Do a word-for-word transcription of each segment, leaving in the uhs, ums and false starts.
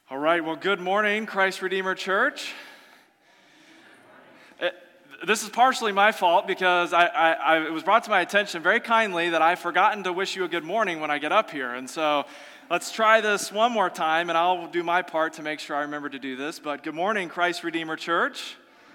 All right, well, good morning, Christ Redeemer Church. It, this is partially my fault because I, I, I, it was brought to my attention very kindly that I've forgotten to wish you a good morning when I get up here. And so let's try this one more time, and I'll do my part to make sure I remember to do this. But good morning, Christ Redeemer Church.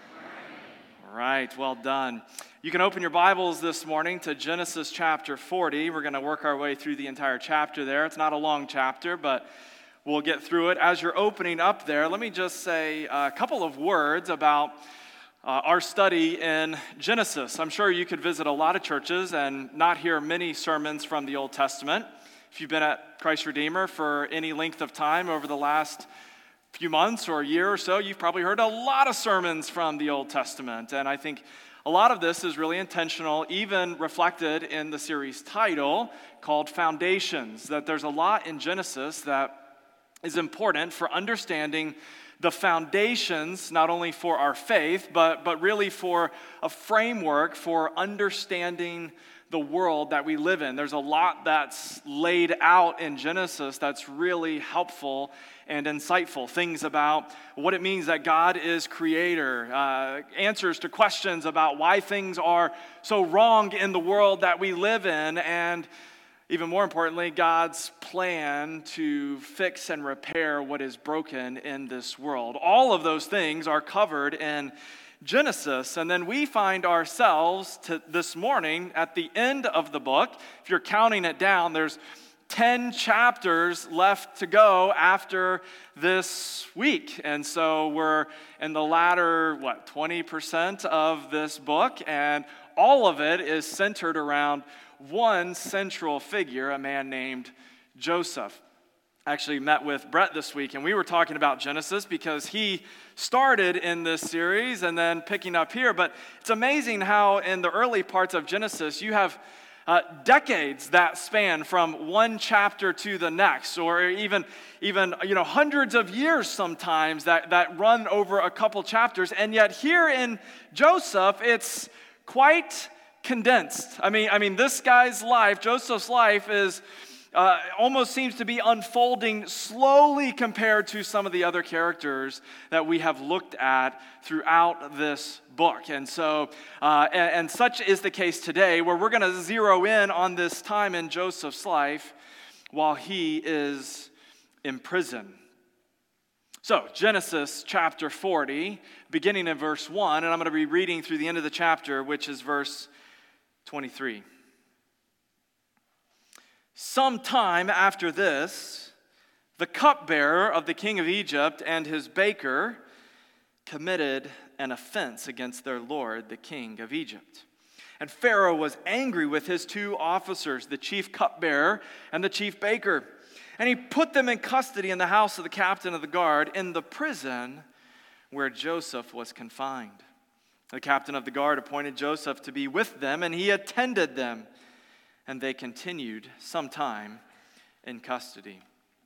All right, well done. You can open your Bibles this morning to Genesis chapter forty. We're going to work our way through the entire chapter there. It's not a long chapter, but we'll get through it. As you're opening up there, let me just say a couple of words about uh, our study in Genesis. I'm sure you could visit a lot of churches and not hear many sermons from the Old Testament. If you've been at Christ Redeemer for any length of time over the last few months or a year or so, you've probably heard a lot of sermons from the Old Testament. And I think a lot of this is really intentional, even reflected in the series title called Foundations, that there's a lot in Genesis that is important for understanding the foundations, not only for our faith, but, but really for a framework for understanding the world that we live in. There's a lot that's laid out in Genesis that's really helpful and insightful. Things about what it means that God is creator, uh, answers to questions about why things are so wrong in the world that we live in, and even more importantly, God's plan to fix and repair what is broken in this world. All of those things are covered in Genesis. And then we find ourselves to this morning at the end of the book. If you're counting it down, there's ten chapters left to go after this week. And so we're in the latter, what, twenty percent of this book, and all of it is centered around one central figure, a man named Joseph. I actually met with Brett this week, and we were talking about Genesis because he started in this series and then picking up here. But it's amazing how in the early parts of Genesis, you have uh, decades that span from one chapter to the next, or even, even you know, hundreds of years sometimes that, that run over a couple chapters. And yet here in Joseph, it's quite condensed. I mean, I mean, this guy's life, Joseph's life, is uh, almost seems to be unfolding slowly compared to some of the other characters that we have looked at throughout this book. And so, uh, and, and such is the case today, where we're going to zero in on this time in Joseph's life while he is in prison. So, Genesis chapter forty, beginning in verse one, and I'm going to be reading through the end of the chapter, which is verse twenty-three. Sometime after this, the cupbearer of the king of Egypt and his baker committed an offense against their lord, the king of Egypt. And Pharaoh was angry with his two officers, the chief cupbearer and the chief baker. And he put them in custody in the house of the captain of the guard in the prison where Joseph was confined. The captain of the guard appointed Joseph to be with them, and he attended them, and they continued some time in custody.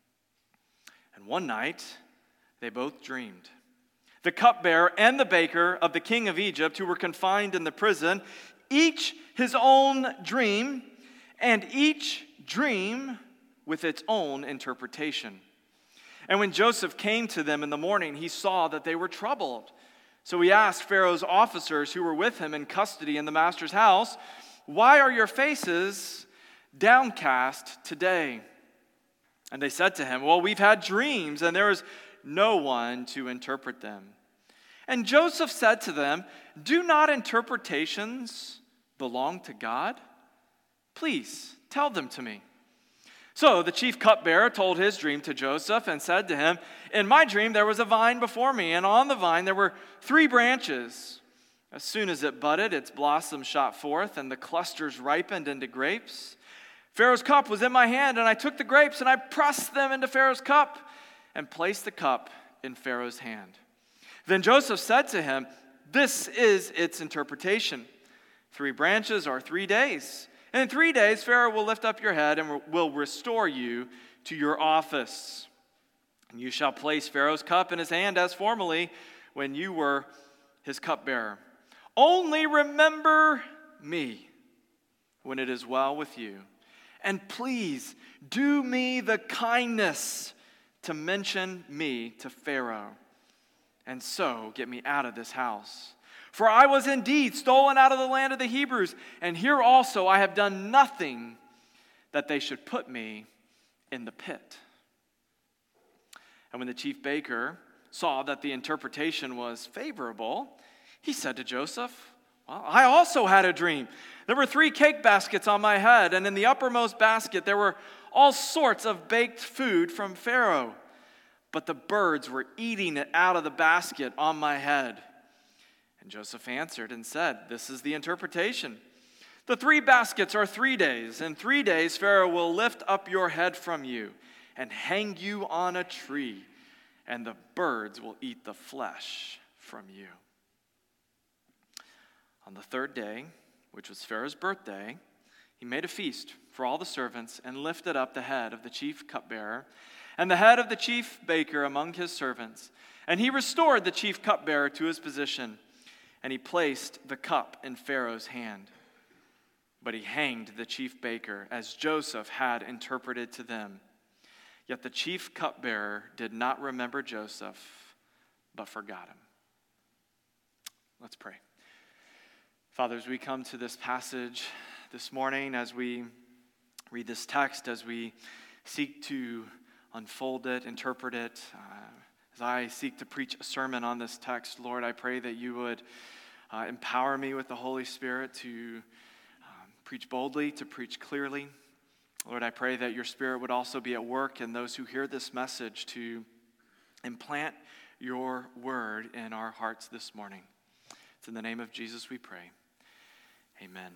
And one night, they both dreamed. The cupbearer and the baker of the king of Egypt, who were confined in the prison, each his own dream, and each dream with its own interpretation. And when Joseph came to them in the morning, he saw that they were troubled. So he asked Pharaoh's officers who were with him in custody in the master's house, "Why are your faces downcast today?" And they said to him, "Well, we've had dreams, and there is no one to interpret them." And Joseph said to them, "Do not interpretations belong to God? Please tell them to me." So the chief cupbearer told his dream to Joseph and said to him, "In my dream there was a vine before me, and on the vine there were three branches. As soon as it budded, its blossoms shot forth, and the clusters ripened into grapes. Pharaoh's cup was in my hand, and I took the grapes, and I pressed them into Pharaoh's cup, and placed the cup in Pharaoh's hand." Then Joseph said to him, "This is its interpretation. Three branches are three days. And in three days, Pharaoh will lift up your head and will restore you to your office. And you shall place Pharaoh's cup in his hand as formerly when you were his cupbearer. Only remember me when it is well with you. And please do me the kindness to mention me to Pharaoh, and so get me out of this house. For I was indeed stolen out of the land of the Hebrews, and here also I have done nothing that they should put me in the pit." And when the chief baker saw that the interpretation was favorable, he said to Joseph, "Well, I also had a dream. There were three cake baskets on my head, and in the uppermost basket there were all sorts of baked food from Pharaoh. But the birds were eating it out of the basket on my head." And Joseph answered and said, "This is the interpretation. The three baskets are three days. In three days Pharaoh will lift up your head from you and hang you on a tree, and the birds will eat the flesh from you." On the third day, which was Pharaoh's birthday, he made a feast for all the servants and lifted up the head of the chief cupbearer and the head of the chief baker among his servants. And he restored the chief cupbearer to his position, and he placed the cup in Pharaoh's hand. But he hanged the chief baker, as Joseph had interpreted to them. Yet the chief cupbearer did not remember Joseph, but forgot him. Let's pray. Father, as we come to this passage this morning, as we read this text, as we seek to unfold it, interpret it, uh, as I seek to preach a sermon on this text, Lord, I pray that you would uh, empower me with the Holy Spirit to um, preach boldly, to preach clearly. Lord, I pray that your Spirit would also be at work in those who hear this message to implant your word in our hearts this morning. It's in the name of Jesus we pray. Amen.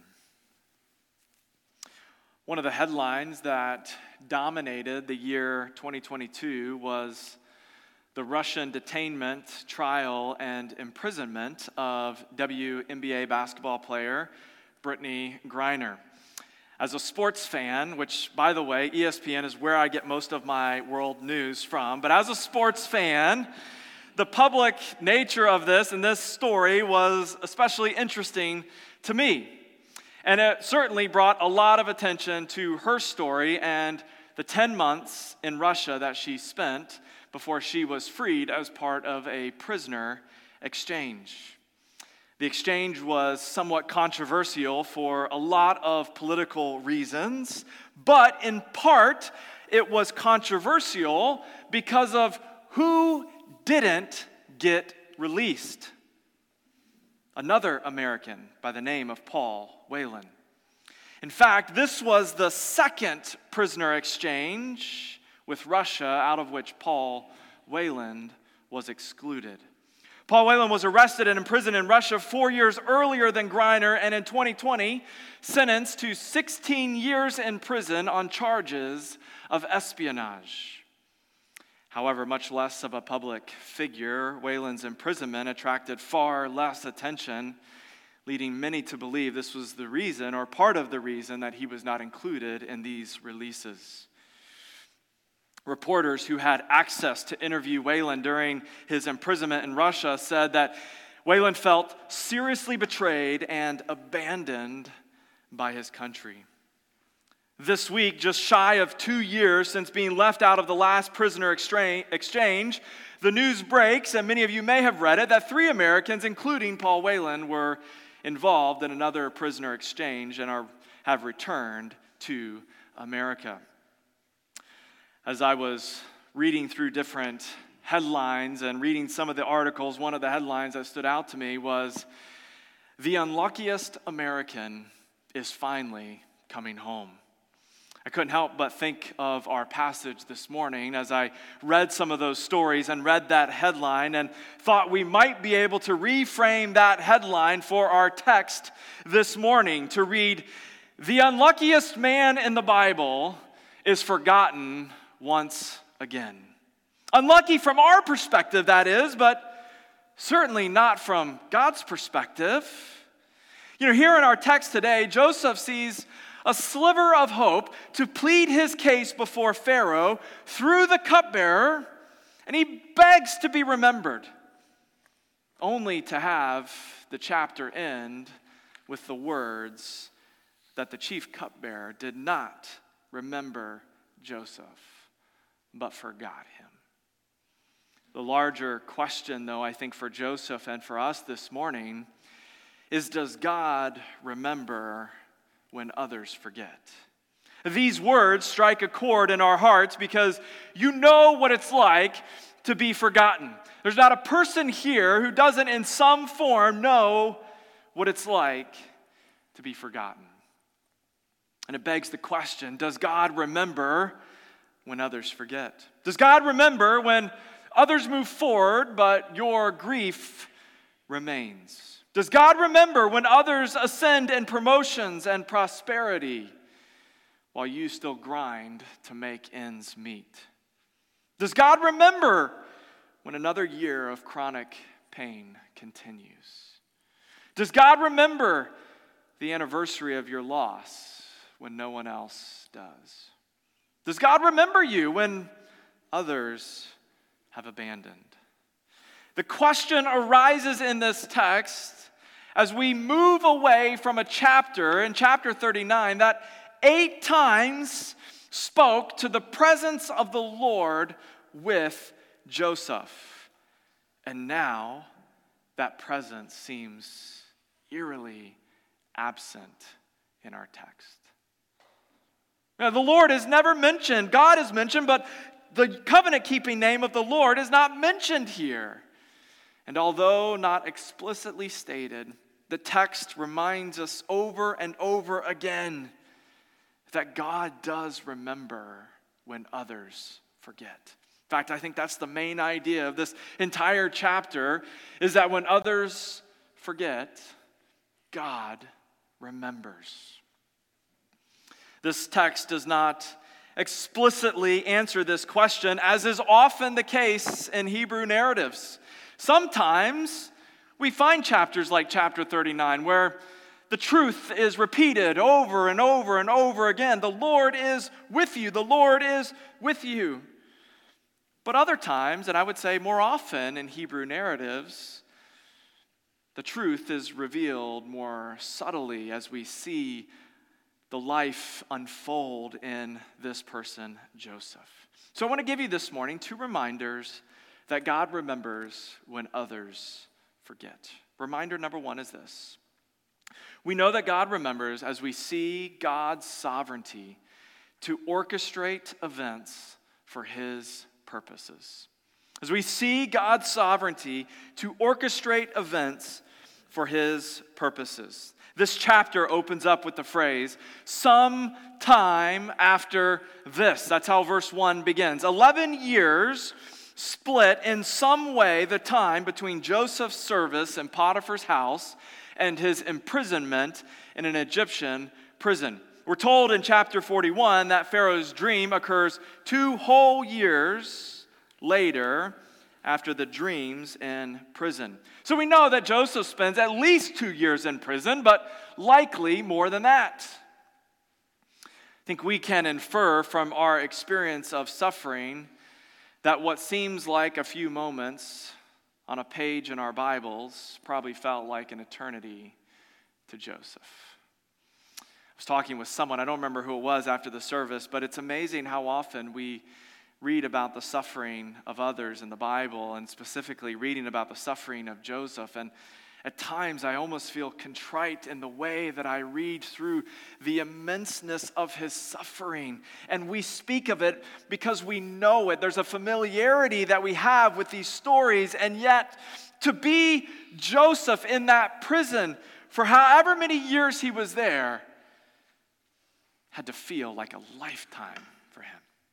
One of the headlines that dominated the year twenty twenty-two was the Russian detainment, trial, and imprisonment of W N B A basketball player Brittney Griner. As a sports fan, which, by the way, E S P N is where I get most of my world news from, but as a sports fan, the public nature of this and this story was especially interesting to me. And it certainly brought a lot of attention to her story and the ten months in Russia that she spent before she was freed as part of a prisoner exchange. The exchange was somewhat controversial for a lot of political reasons, but in part it was controversial because of who didn't get released. Another American by the name of Paul Whelan. In fact, this was the second prisoner exchange with Russia out of which Paul Whelan was excluded. Paul Whelan was arrested and imprisoned in Russia four years earlier than Griner, and in twenty twenty sentenced to sixteen years in prison on charges of espionage. However, much less of a public figure, Whelan's imprisonment attracted far less attention, leading many to believe this was the reason, or part of the reason, that he was not included in these releases. Reporters who had access to interview Whelan during his imprisonment in Russia said that Whelan felt seriously betrayed and abandoned by his country. This week, just shy of two years since being left out of the last prisoner exchange, the news breaks, and many of you may have read it, that three Americans, including Paul Whelan, were involved in another prisoner exchange and are, have returned to America. As I was reading through different headlines and reading some of the articles, one of the headlines that stood out to me was, "The unluckiest American is finally coming home." I couldn't help but think of our passage this morning as I read some of those stories and read that headline and thought we might be able to reframe that headline for our text this morning to read, "The unluckiest man in the Bible is forgotten once again." Unlucky from our perspective, that is, but certainly not from God's perspective. You know, here in our text today, Joseph sees a sliver of hope to plead his case before Pharaoh through the cupbearer, and he begs to be remembered, only to have the chapter end with the words that the chief cupbearer did not remember Joseph, but forgot him. The larger question, though, I think for Joseph and for us this morning is, does God remember when others forget? These words strike a chord in our hearts because you know what it's like to be forgotten. There's not a person here who doesn't in some form know what it's like to be forgotten. And it begs the question, does God remember when others forget? Does God remember when others move forward, but your grief remains? Does God remember when others ascend in promotions and prosperity while you still grind to make ends meet? Does God remember when another year of chronic pain continues? Does God remember the anniversary of your loss when no one else does? Does God remember you when others have abandoned? The question arises in this text as we move away from a chapter in chapter thirty-nine that eight times spoke to the presence of the Lord with Joseph. And now that presence seems eerily absent in our text. Now, the Lord is never mentioned. God is mentioned, but the covenant-keeping name of the Lord is not mentioned here. And although not explicitly stated, the text reminds us over and over again that God does remember when others forget. In fact, I think that's the main idea of this entire chapter, is that when others forget, God remembers. This text does not explicitly answer this question, as is often the case in Hebrew narratives. Sometimes we find chapters like chapter thirty-nine where the truth is repeated over and over and over again. The Lord is with you. The Lord is with you. But other times, and I would say more often in Hebrew narratives, the truth is revealed more subtly as we see the life unfold in this person, Joseph. So I want to give you this morning two reminders that God remembers when others forget. Reminder number one is this. We know that God remembers as we see God's sovereignty to orchestrate events for his purposes. As we see God's sovereignty to orchestrate events for his purposes. This chapter opens up with the phrase, "some time after this." That's how verse one begins. Eleven years split in some way the time between Joseph's service in Potiphar's house and his imprisonment in an Egyptian prison. We're told in chapter forty-one that Pharaoh's dream occurs two whole years later after the dreams in prison. So we know that Joseph spends at least two years in prison, but likely more than that. I think we can infer from our experience of suffering that what seems like a few moments on a page in our Bibles probably felt like an eternity to Joseph. I was talking with someone, I don't remember who it was after the service, but it's amazing how often we read about the suffering of others in the Bible, and specifically reading about the suffering of Joseph. And at times I almost feel contrite in the way that I read through the immenseness of his suffering. And we speak of it because we know it. There's a familiarity that we have with these stories, and yet to be Joseph in that prison for however many years he was there had to feel like a lifetime for him.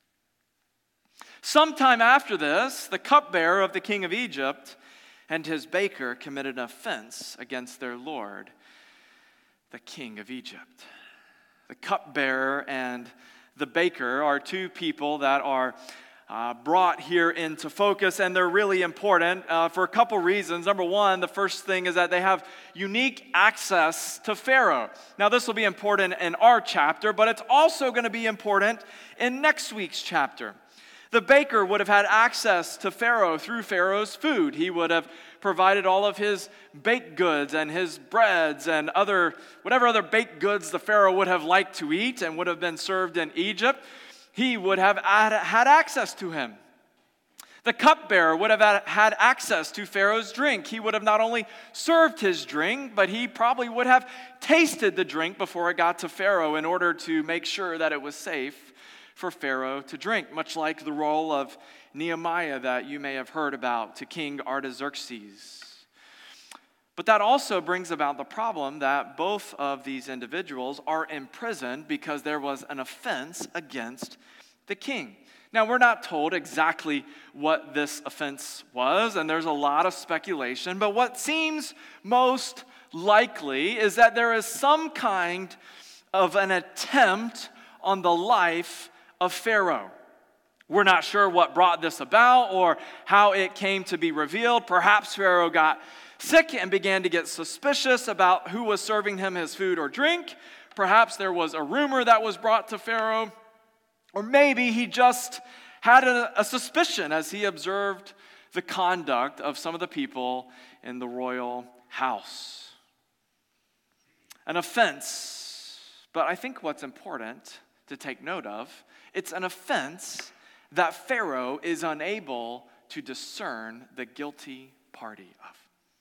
Sometime after this, the cupbearer of the king of Egypt and his baker committed an offense against their lord, the king of Egypt. The cupbearer and the baker are two people that are uh, brought here into focus, and they're really important uh, for a couple reasons. Number one, the first thing is that they have unique access to Pharaoh. Now, this will be important in our chapter, but it's also going to be important in next week's chapter. The baker would have had access to Pharaoh through Pharaoh's food. He would have provided all of his baked goods and his breads and other whatever other baked goods the Pharaoh would have liked to eat and would have been served in Egypt. He would have had access to him. The cupbearer would have had access to Pharaoh's drink. He would have not only served his drink, but he probably would have tasted the drink before it got to Pharaoh in order to make sure that it was safe for Pharaoh to drink, much like the role of Nehemiah that you may have heard about to King Artaxerxes. But that also brings about the problem that both of these individuals are imprisoned because there was an offense against the king. Now, we're not told exactly what this offense was, and there's a lot of speculation, but what seems most likely is that there is some kind of an attempt on the life of Pharaoh. We're not sure what brought this about or how it came to be revealed. Perhaps Pharaoh got sick and began to get suspicious about who was serving him his food or drink. Perhaps there was a rumor that was brought to Pharaoh. Or maybe he just had a, a suspicion as he observed the conduct of some of the people in the royal house. An offense, but I think what's important to take note of, it's an offense that Pharaoh is unable to discern the guilty party of.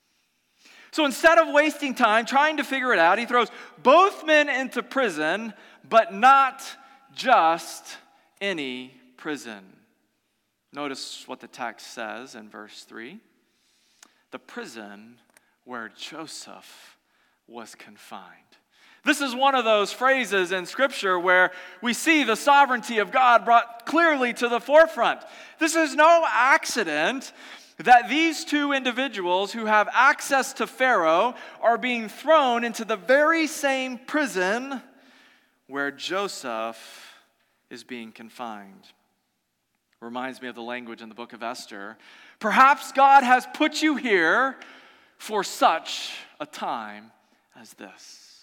So instead of wasting time trying to figure it out, he throws both men into prison, but not just any prison. Notice what the text says in verse three. The prison where Joseph was confined. This is one of those phrases in Scripture where we see the sovereignty of God brought clearly to the forefront. This is no accident that these two individuals who have access to Pharaoh are being thrown into the very same prison where Joseph is being confined. Reminds me of the language in the book of Esther. Perhaps God has put you here for such a time as this.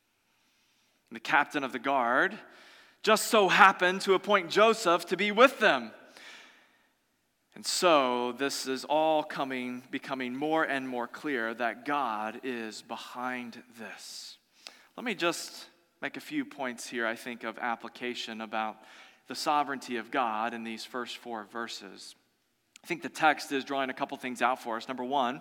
The captain of the guard just so happened to appoint Joseph to be with them. And so this is all coming, becoming more and more clear that God is behind this. Let me just make a few points here, I think, of application about the sovereignty of God in these first four verses. I think the text is drawing a couple things out for us. Number one,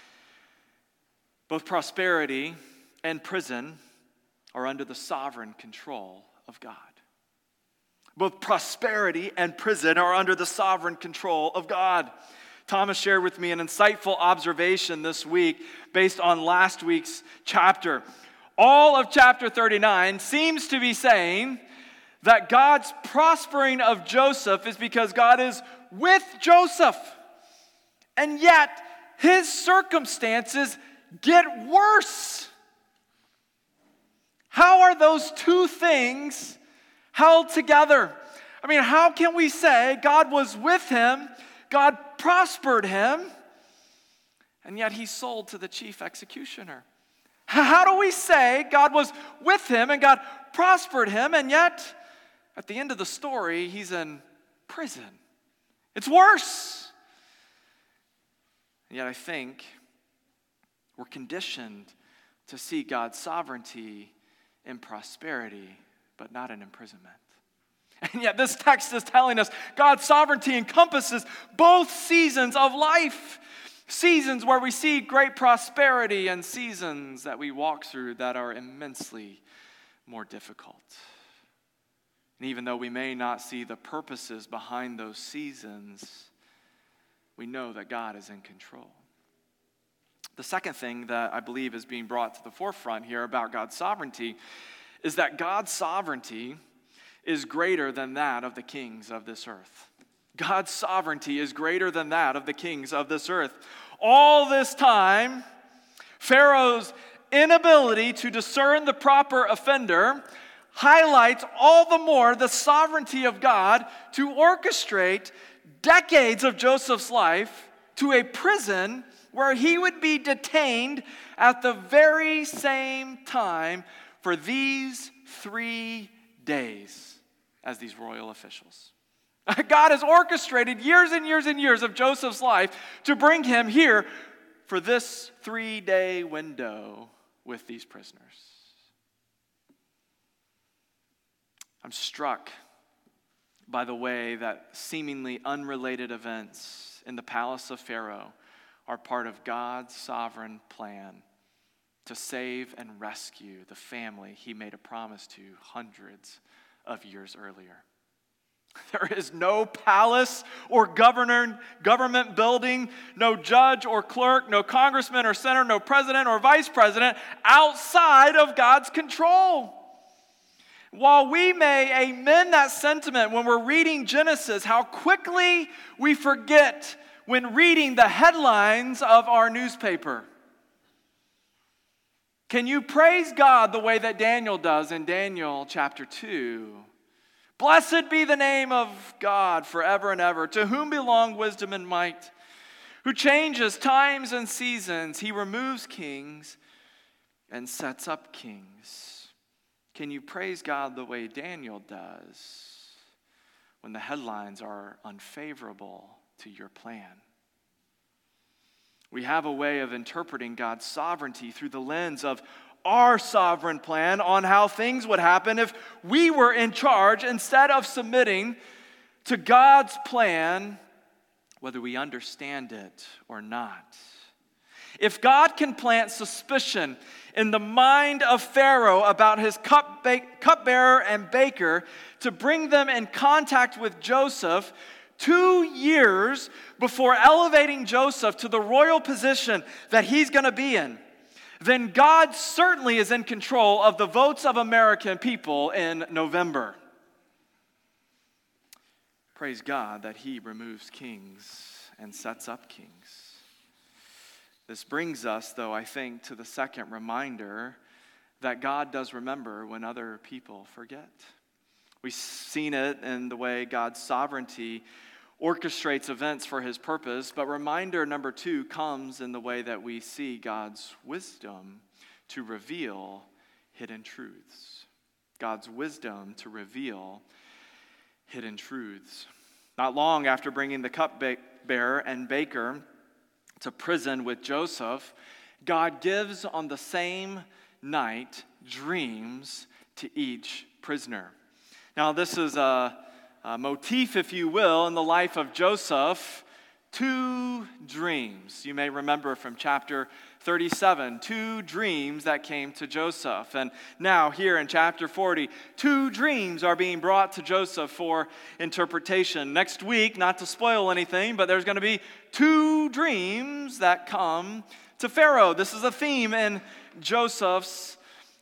both prosperity and prison are under the sovereign control of God. Both prosperity and prison are under the sovereign control of God. Thomas shared with me an insightful observation this week based on last week's chapter. All of chapter thirty-nine seems to be saying that God's prospering of Joseph is because God is with Joseph. And yet, his circumstances get worse. How are those two things held together? I mean, how can we say God was with him, God prospered him, and yet he's sold to the chief executioner? How do we say God was with him and God prospered him, and yet at the end of the story, he's in prison? It's worse. And yet I think we're conditioned to see God's sovereignty in prosperity, but not in imprisonment. And yet this text is telling us God's sovereignty encompasses both seasons of life. Seasons where we see great prosperity and seasons that we walk through that are immensely more difficult. And even though we may not see the purposes behind those seasons, we know that God is in control. The second thing that I believe is being brought to the forefront here about God's sovereignty is that God's sovereignty is greater than that of the kings of this earth. God's sovereignty is greater than that of the kings of this earth. All this time, Pharaoh's inability to discern the proper offender highlights all the more the sovereignty of God to orchestrate decades of Joseph's life to a prison where he would be detained at the very same time for these three days as these royal officials. God has orchestrated years and years and years of Joseph's life to bring him here for this three-day window with these prisoners. I'm struck by the way that seemingly unrelated events in the palace of Pharaoh are part of God's sovereign plan to save and rescue the family he made a promise to hundreds of years earlier. There is no palace or governor, government building, no judge or clerk, no congressman or senator, no president or vice president outside of God's control. While we may amen that sentiment when we're reading Genesis, how quickly we forget when reading the headlines of our newspaper. Can you praise God the way that Daniel does in Daniel chapter two? Blessed be the name of God forever and ever, to whom belong wisdom and might, who changes times and seasons. He removes kings and sets up kings. Can you praise God the way Daniel does when the headlines are unfavorable to your plan? We have a way of interpreting God's sovereignty through the lens of our sovereign plan on how things would happen if we were in charge instead of submitting to God's plan, whether we understand it or not. If God can plant suspicion in the mind of Pharaoh about his cup ba- cupbearer and baker to bring them in contact with Joseph two years before elevating Joseph to the royal position that he's going to be in, then God certainly is in control of the votes of American people in November. Praise God that he removes kings and sets up kings. This brings us, though, I think, to the second reminder that God does remember when other people forget. We've seen it in the way God's sovereignty orchestrates events for his purpose, but reminder number two comes in the way that we see God's wisdom to reveal hidden truths. God's wisdom to reveal hidden truths. Not long after bringing the cupbearer and baker to prison with Joseph, God gives on the same night dreams to each prisoner. Now, this is a Uh, motif, if you will, in the life of Joseph, two dreams. You may remember from chapter thirty-seven, two dreams that came to Joseph. And now here in chapter forty, two dreams are being brought to Joseph for interpretation. Next week, not to spoil anything, but there's going to be two dreams that come to Pharaoh. This is a theme in Joseph's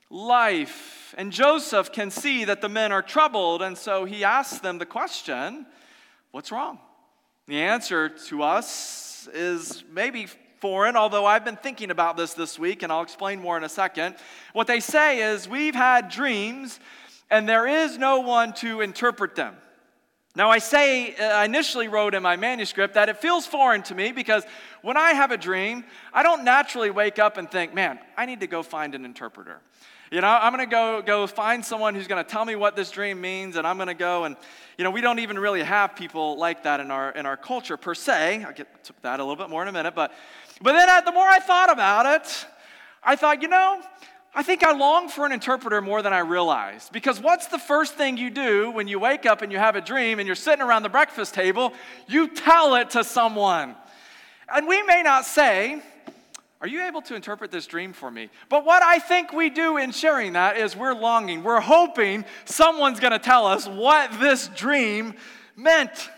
life. And Joseph can see that the men are troubled, and so he asks them the question, what's wrong? The answer to us is maybe foreign, although I've been thinking about this this week, and I'll explain more in a second. What they say is, we've had dreams, and there is no one to interpret them. Now, I say, I initially wrote in my manuscript that it feels foreign to me because when I have a dream, I don't naturally wake up and think, man, I need to go find an interpreter. You know, I'm going to go go find someone who's going to tell me what this dream means, and I'm going to go and, you know, we don't even really have people like that in our in our culture per se. I'll get to that a little bit more in a minute, but but then I, the more I thought about it, I thought, you know, I think I long for an interpreter more than I realized. Because what's the first thing you do when you wake up and you have a dream and you're sitting around the breakfast table? You tell it to someone. And we may not say, are you able to interpret this dream for me? But what I think we do in sharing that is we're longing, we're hoping someone's going to tell us what this dream meant.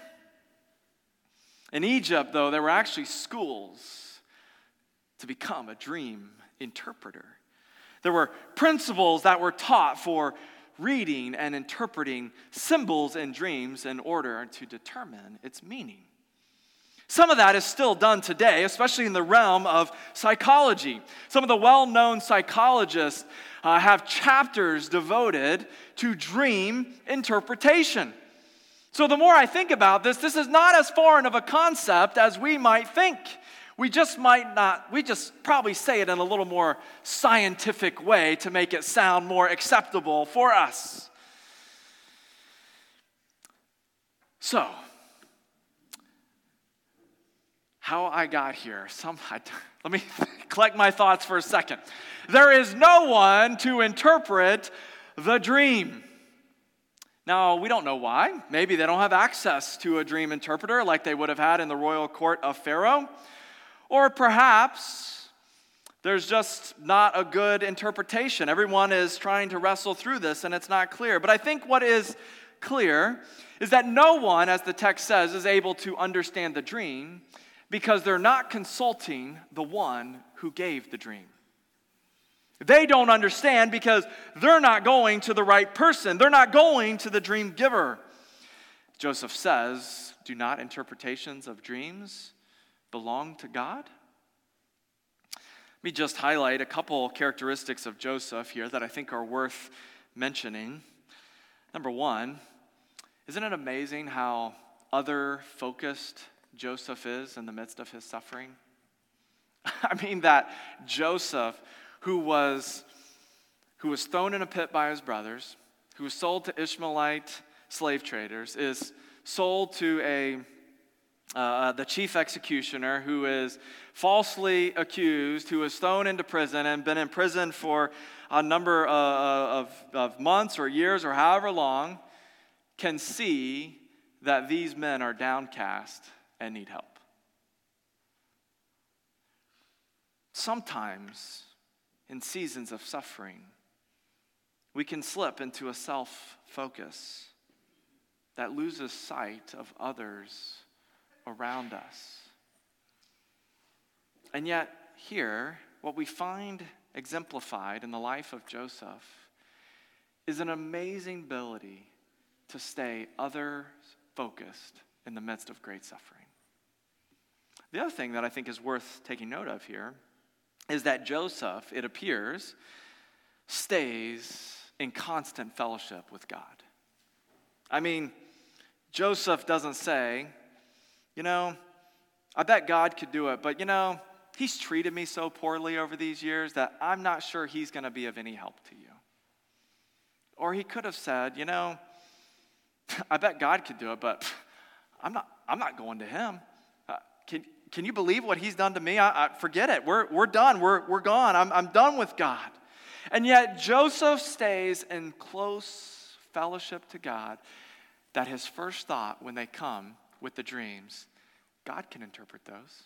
In Egypt, though, there were actually schools to become a dream interpreter. There were principles that were taught for reading and interpreting symbols in dreams in order to determine its meaning. Some of that is still done today, especially in the realm of psychology. Some of the well-known psychologists uh, have chapters devoted to dream interpretation. So the more I think about this, this is not as foreign of a concept as we might think. We just might not, we just probably say it in a little more scientific way to make it sound more acceptable for us. So, how I got here. Some, I, let me collect my thoughts for a second. There is no one to interpret the dream. Now, we don't know why. Maybe they don't have access to a dream interpreter like they would have had in the royal court of Pharaoh. Or perhaps there's just not a good interpretation. Everyone is trying to wrestle through this and it's not clear. But I think what is clear is that no one, as the text says, is able to understand the dream because they're not consulting the one who gave the dream. They don't understand because they're not going to the right person. They're not going to the dream giver. Joseph says, do not interpretations of dreams belong to God? Let me just highlight a couple characteristics of Joseph here that I think are worth mentioning. Number one, isn't it amazing how other-focused Joseph is in the midst of his suffering? I mean that Joseph, who was, who was thrown in a pit by his brothers, who was sold to Ishmaelite slave traders, is sold to a uh, the chief executioner who is falsely accused, who is thrown into prison and been in prison for a number of, of, of months or years or however long, can see that these men are downcast and need help. Sometimes, in seasons of suffering, we can slip into a self-focus that loses sight of others around us. And yet, here, what we find exemplified in the life of Joseph is an amazing ability to stay other-focused in the midst of great suffering. The other thing that I think is worth taking note of here is that Joseph, it appears, stays in constant fellowship with God. I mean, Joseph doesn't say, you know, I bet God could do it, but you know, he's treated me so poorly over these years that I'm not sure he's going to be of any help to you. Or he could have said, you know, I bet God could do it, but I'm not I'm not going to him. Uh, can Can you believe what he's done to me? I, I forget it. We're we're done. We're we're gone. I'm I'm done with God. And yet Joseph stays in close fellowship to God, that his first thought when they come with the dreams, God can interpret those.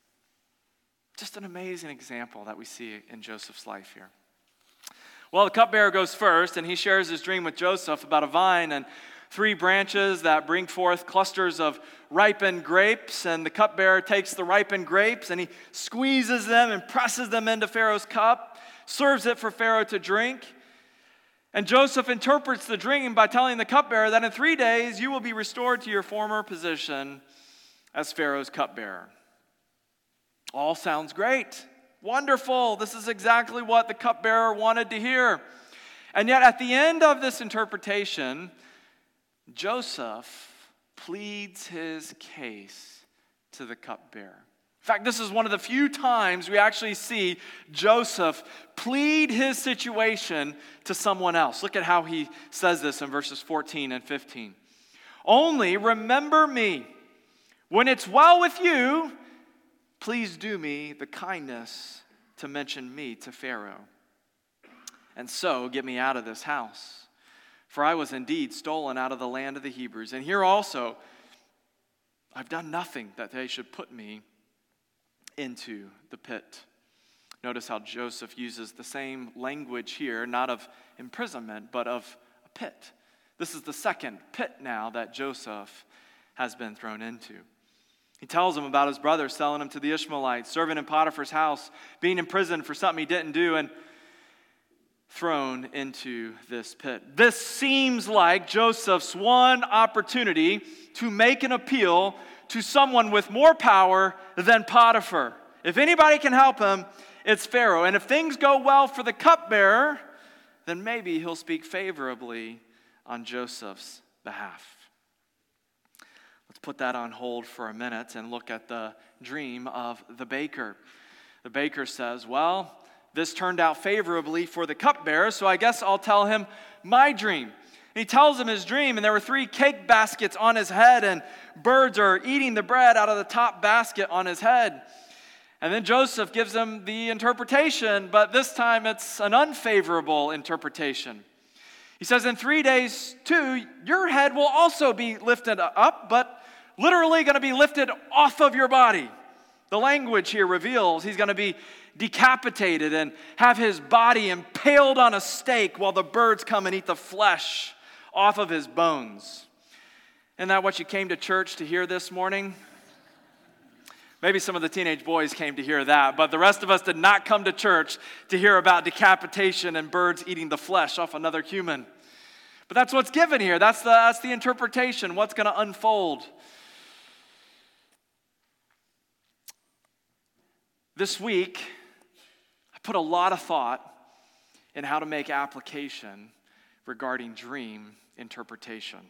Just an amazing example that we see in Joseph's life here. Well, the cupbearer goes first, and he shares his dream with Joseph about a vine and three branches that bring forth clusters of ripened grapes, and the cupbearer takes the ripened grapes and he squeezes them and presses them into Pharaoh's cup, serves it for Pharaoh to drink. And Joseph interprets the dream by telling the cupbearer that in three days you will be restored to your former position as Pharaoh's cupbearer. All sounds great. Wonderful. This is exactly what the cupbearer wanted to hear. And yet at the end of this interpretation, Joseph pleads his case to the cupbearer. In fact, this is one of the few times we actually see Joseph plead his situation to someone else. Look at how he says this in verses fourteen and fifteen. Only remember me. When it's well with you, please do me the kindness to mention me to Pharaoh. And so get me out of this house. For I was indeed stolen out of the land of the Hebrews. And here also, I've done nothing that they should put me into the pit. Notice how Joseph uses the same language here, not of imprisonment, but of a pit. This is the second pit now that Joseph has been thrown into. He tells him about his brother selling him to the Ishmaelites, serving in Potiphar's house, being in prison for something he didn't do, and thrown into this pit. This seems like Joseph's one opportunity to make an appeal to someone with more power than Potiphar. If anybody can help him, it's Pharaoh. And if things go well for the cupbearer, then maybe he'll speak favorably on Joseph's behalf. Let's put that on hold for a minute and look at the dream of the baker. The baker says, well, this turned out favorably for the cupbearer, so I guess I'll tell him my dream. And he tells him his dream, and there were three cake baskets on his head, and birds are eating the bread out of the top basket on his head. And then Joseph gives him the interpretation, but this time it's an unfavorable interpretation. He says, in three days, too, your head will also be lifted up, but literally going to be lifted off of your body. The language here reveals he's going to be decapitated and have his body impaled on a stake while the birds come and eat the flesh off of his bones. Isn't that what you came to church to hear this morning? Maybe some of the teenage boys came to hear that, but the rest of us did not come to church to hear about decapitation and birds eating the flesh off another human. But that's what's given here. That's the, that's the interpretation, what's going to unfold. This week, I put a lot of thought in how to make application regarding dream interpretation.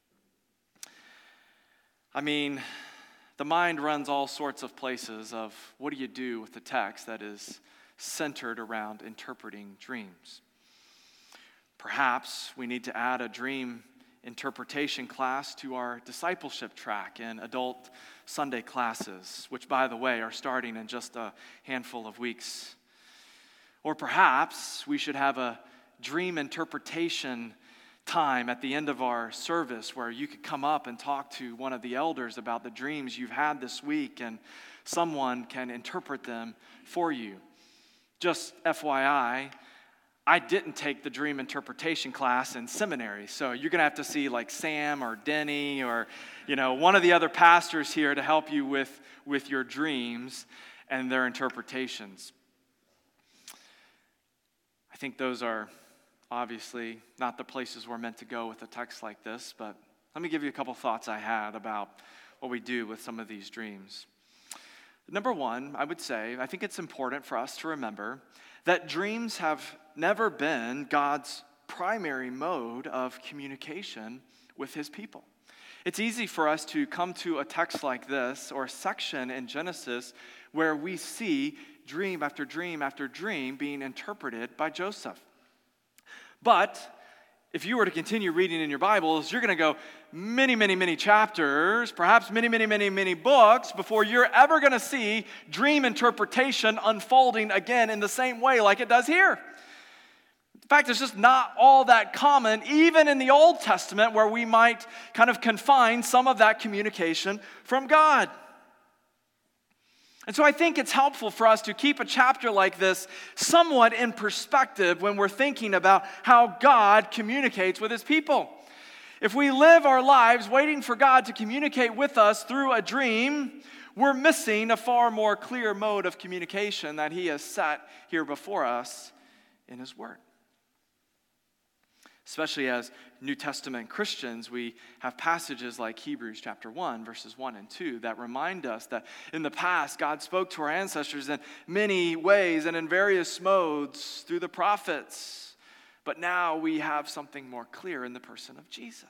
I mean, the mind runs all sorts of places of what do you do with the text that is centered around interpreting dreams. Perhaps we need to add a dream interpretation class to our discipleship track in adult Sunday classes, which, by the way, are starting in just a handful of weeks. Or perhaps we should have a dream interpretation time at the end of our service where you could come up and talk to one of the elders about the dreams you've had this week and someone can interpret them for you. Just F Y I, I didn't take the dream interpretation class in seminary, so you're going to have to see like Sam or Denny or, you know, one of the other pastors here to help you with, with your dreams and their interpretations. I think those are obviously not the places we're meant to go with a text like this, but let me give you a couple thoughts I had about what we do with some of these dreams. Number one, I would say, I think it's important for us to remember that dreams have never been God's primary mode of communication with his people. It's easy for us to come to a text like this or a section in Genesis where we see dream after dream after dream being interpreted by Joseph. But if you were to continue reading in your Bibles, you're going to go many, many, many chapters, perhaps many, many, many, many books before you're ever going to see dream interpretation unfolding again in the same way like it does here. In fact, it's just not all that common, even in the Old Testament, where we might kind of confine some of that communication from God. And so I think it's helpful for us to keep a chapter like this somewhat in perspective when we're thinking about how God communicates with his people. If we live our lives waiting for God to communicate with us through a dream, we're missing a far more clear mode of communication that he has set here before us in his word. Especially as New Testament Christians, we have passages like Hebrews chapter one, verses one and two that remind us that in the past, God spoke to our ancestors in many ways and in various modes through the prophets. But now we have something more clear in the person of Jesus.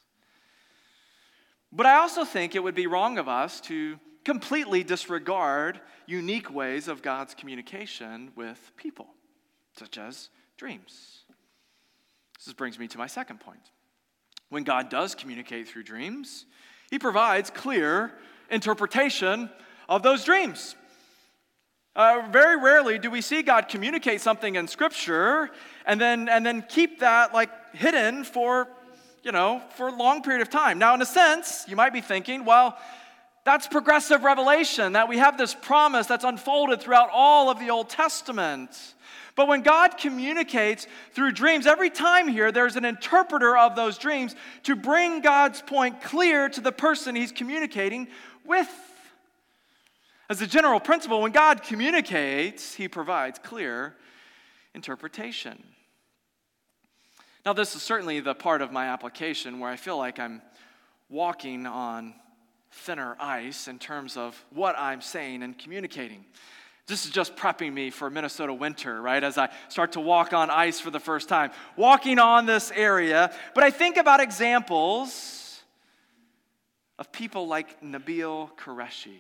But I also think it would be wrong of us to completely disregard unique ways of God's communication with people, such as dreams. This brings me to my second point. When God does communicate through dreams, he provides clear interpretation of those dreams. Uh, very rarely do we see God communicate something in Scripture and then and then keep that like hidden for, you know, for a long period of time. Now, in a sense, you might be thinking, well, that's progressive revelation, that we have this promise that's unfolded throughout all of the Old Testament. But when God communicates through dreams, every time here there's an interpreter of those dreams to bring God's point clear to the person he's communicating with. As a general principle, when God communicates, he provides clear interpretation. Now, this is certainly the part of my application where I feel like I'm walking on thinner ice in terms of what I'm saying and communicating. This is just prepping me for Minnesota winter, right? As I start to walk on ice for the first time, walking on this area. But I think about examples of people like Nabil Qureshi,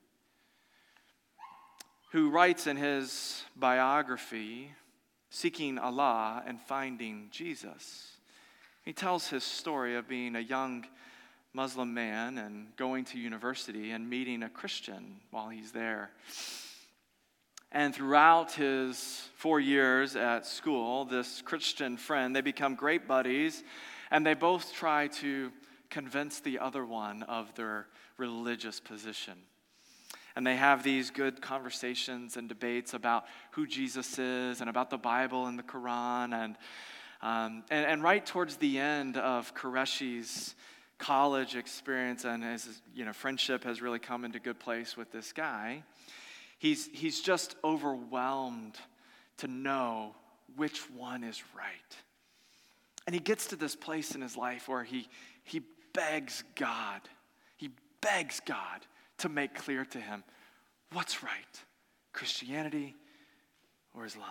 who writes in his biography, Seeking Allah and Finding Jesus. He tells his story of being a young Muslim man and going to university and meeting a Christian while he's there. And throughout his four years at school, this Christian friend, they become great buddies, and they both try to convince the other one of their religious position. And they have these good conversations and debates about who Jesus is and about the Bible and the Quran. And, um, and, and right towards the end of Qureshi's college experience, and his you know, friendship has really come into good place with this guy, he's, he's just overwhelmed to know which one is right. And he gets to this place in his life where he, he begs God, he begs God to make clear to him what's right, Christianity or Islam.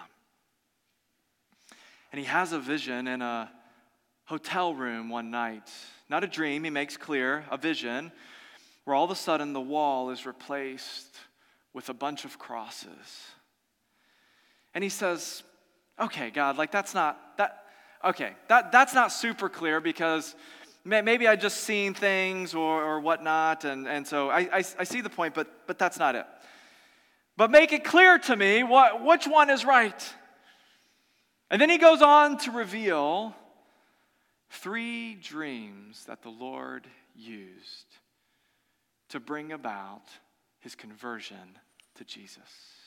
And he has a vision in a hotel room one night. Not a dream, he makes clear, a vision where all of a sudden the wall is replaced with a bunch of crosses. And he says, okay, God, like that's not, that, okay, that, that's not super clear because maybe I just seen things or, or whatnot, and, and so I, I, I see the point, but, but that's not it. But make it clear to me what, which one is right. And then he goes on to reveal three dreams that the Lord used to bring about his conversion to Jesus.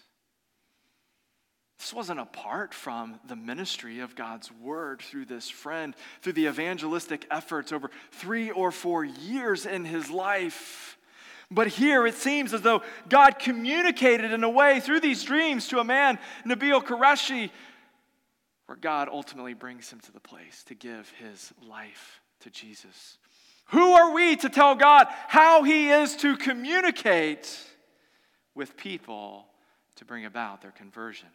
This wasn't apart from the ministry of God's word through this friend, through the evangelistic efforts over three or four years in his life. But here it seems as though God communicated in a way through these dreams to a man, Nabil Qureshi, where God ultimately brings him to the place to give his life to Jesus. Who are we to tell God how he is to communicate with people to bring about their conversion?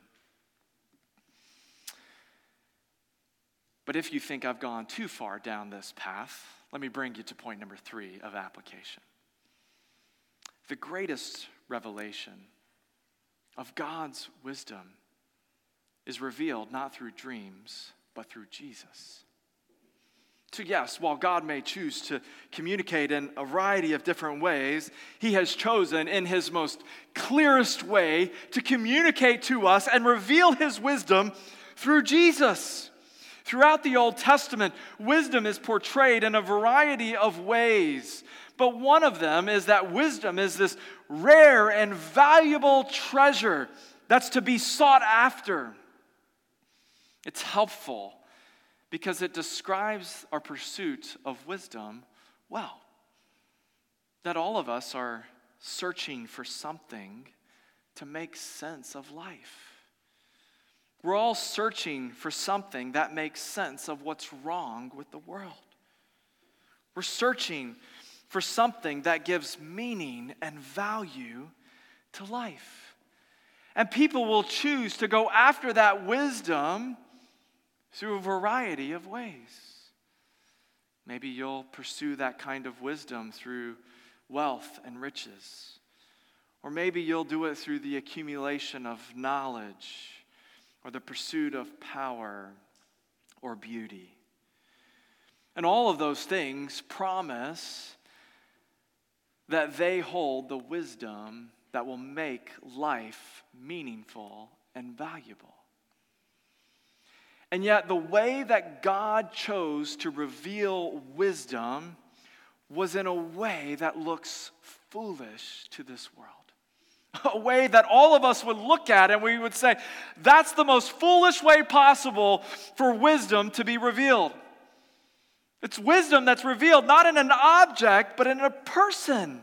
But if you think I've gone too far down this path, let me bring you to point number three of application. The greatest revelation of God's wisdom is revealed not through dreams, but through Jesus. So yes, while God may choose to communicate in a variety of different ways, he has chosen in his most clearest way to communicate to us and reveal his wisdom through Jesus. Throughout the Old Testament, wisdom is portrayed in a variety of ways. But one of them is that wisdom is this rare and valuable treasure that's to be sought after. It's helpful because it describes our pursuit of wisdom well. That all of us are searching for something to make sense of life. We're all searching for something that makes sense of what's wrong with the world. We're searching for something that gives meaning and value to life. And people will choose to go after that wisdom through a variety of ways. Maybe you'll pursue that kind of wisdom through wealth and riches. Or maybe you'll do it through the accumulation of knowledge or the pursuit of power or beauty. And all of those things promise that they hold the wisdom that will make life meaningful and valuable. And yet the way that God chose to reveal wisdom was in a way that looks foolish to this world. A way that all of us would look at and we would say, that's the most foolish way possible for wisdom to be revealed. It's wisdom that's revealed not in an object, but in a person.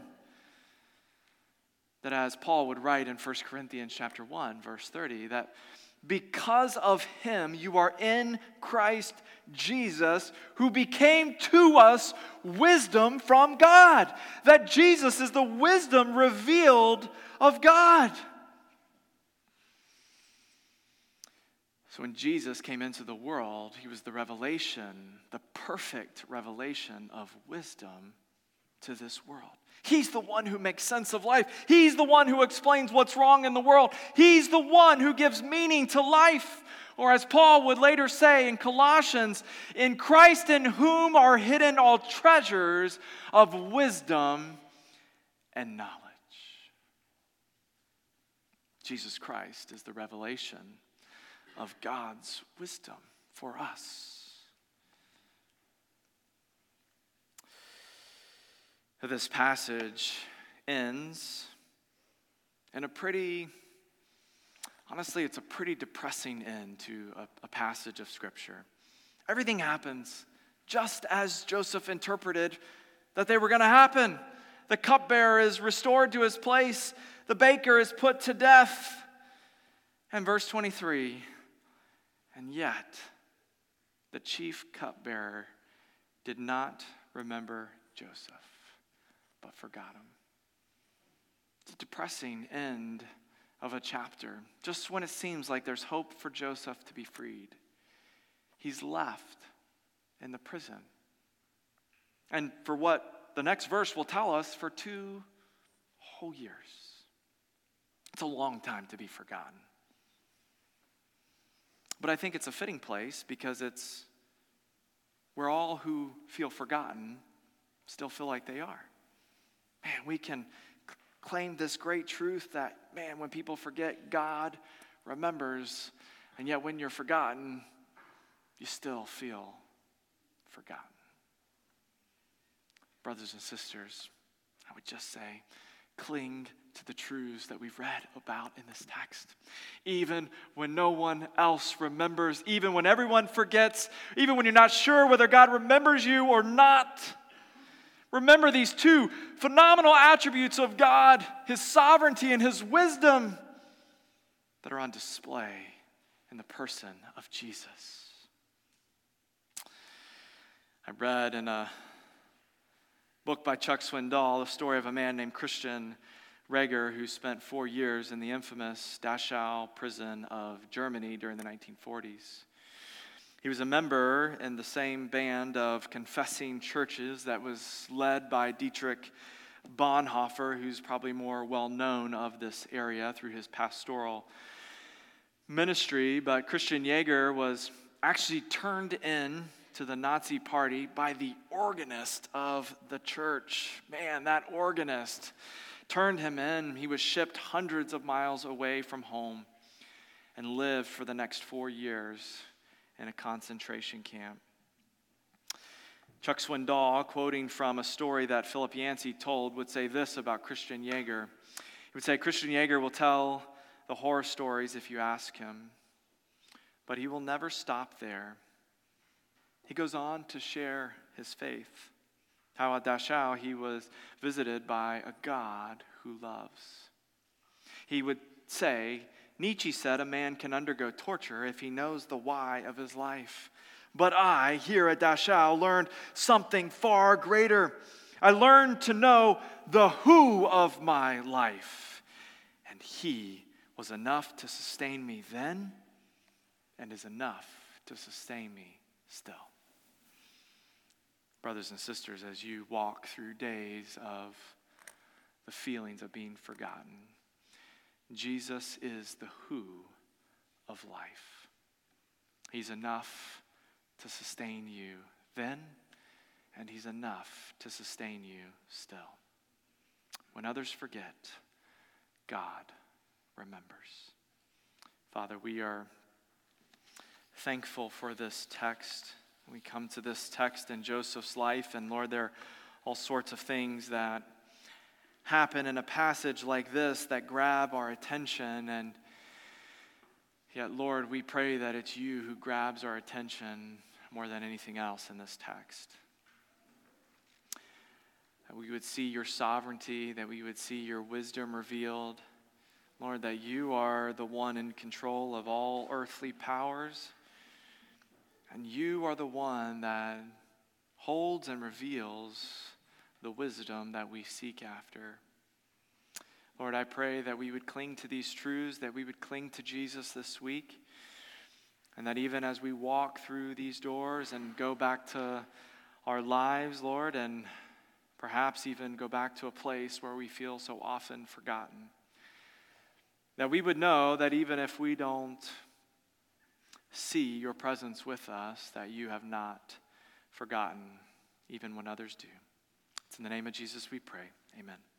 That as Paul would write in First Corinthians chapter one, verse thirty, that because of him you are in Christ Jesus, who became to us wisdom from God. That Jesus is the wisdom revealed of God. So when Jesus came into the world, he was the revelation, the perfect revelation of wisdom to this world. He's the one who makes sense of life. He's the one who explains what's wrong in the world. He's the one who gives meaning to life. Or as Paul would later say in Colossians, in Christ in whom are hidden all treasures of wisdom and knowledge. Jesus Christ is the revelation of God's wisdom for us. This passage ends in a pretty, honestly, it's a pretty depressing end to a, a passage of Scripture. Everything happens just as Joseph interpreted that they were going to happen. The cupbearer is restored to his place. The baker is put to death. And verse twenty-three, and yet the chief cupbearer did not remember Joseph, but forgot him. It's a depressing end of a chapter. Just when it seems like there's hope for Joseph to be freed, he's left in the prison. And for what the next verse will tell us, for two whole years. It's a long time to be forgotten. But I think it's a fitting place because it's where all who feel forgotten still feel like they are. Man, we can c- claim this great truth that, man, when people forget, God remembers. And yet when you're forgotten, you still feel forgotten. Brothers and sisters, I would just say, cling to the truths that we've read about in this text. Even when no one else remembers, even when everyone forgets, even when you're not sure whether God remembers you or not, remember these two phenomenal attributes of God, His sovereignty and His wisdom, that are on display in the person of Jesus. I read in a book by Chuck Swindoll the story of a man named Christian Reger who spent four years in the infamous Dachau prison of Germany during the nineteen forties. He was a member in the same band of confessing churches that was led by Dietrich Bonhoeffer, who's probably more well known of this area through his pastoral ministry. But Christian Jaeger was actually turned in to the Nazi party by the organist of the church. Man, that organist turned him in. He was shipped hundreds of miles away from home and lived for the next four years in a concentration camp. Chuck Swindoll, quoting from a story that Philip Yancey told, would say this about Christian Jaeger. He would say, Christian Jaeger will tell the horror stories if you ask him, but he will never stop there. He goes on to share his faith. How at Dachau he was visited by a God who loves. He would say, Nietzsche said a man can undergo torture if he knows the why of his life. But I, here at Dachau, learned something far greater. I learned to know the who of my life. And He was enough to sustain me then and is enough to sustain me still. Brothers and sisters, as you walk through days of the feelings of being forgotten, Jesus is the who of life. He's enough to sustain you then, and He's enough to sustain you still. When others forget, God remembers. Father, we are thankful for this text. We come to this text in Joseph's life, and Lord, there are all sorts of things that happen in a passage like this that grab our attention, and yet, Lord, we pray that it's You who grabs our attention more than anything else in this text. That we would see Your sovereignty, that we would see Your wisdom revealed. Lord, that You are the one in control of all earthly powers, and You are the one that holds and reveals the wisdom that we seek after. Lord, I pray that we would cling to these truths, that we would cling to Jesus this week, and that even as we walk through these doors and go back to our lives, Lord, and perhaps even go back to a place where we feel so often forgotten, that we would know that even if we don't see Your presence with us, that You have not forgotten, even when others do. It's in the name of Jesus we pray. Amen.